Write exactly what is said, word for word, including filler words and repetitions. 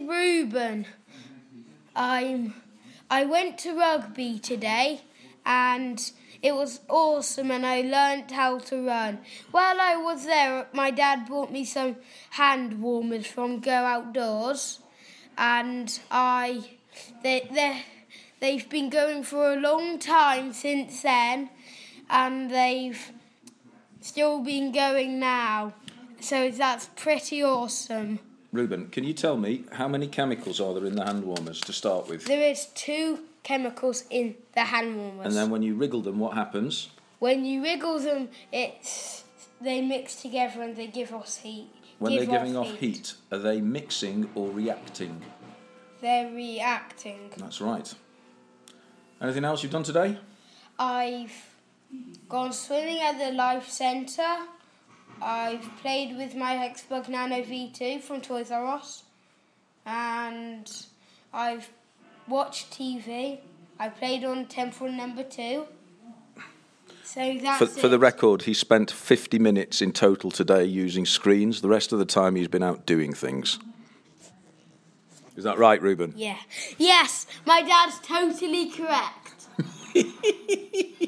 Reuben. I'm. I went to rugby today, and it was awesome, and I learnt how to run. While I was there, my dad bought me some hand warmers from Go Outdoors, and I. They they they've been going for a long time since then, and they've still been going now. So that's pretty awesome. Reuben, can you tell me how many chemicals are there in the hand warmers to start with? There is two chemicals in the hand warmers. And then when you wriggle them, what happens? When you wriggle them, it's they mix together and they give off heat. When give they're giving off off heat. heat, are they mixing or reacting? They're reacting. That's right. Anything else you've done today? I've gone swimming at the Life Centre. I've played with my Hexbug Nano V two from Toys R Us. And I've watched T V. I played on Temple Number two. So that's for, it. For the record, he spent fifty minutes in total today using screens. The rest of the time he's been out doing things. Is that right, Reuben? Yeah. Yes, my dad's totally correct.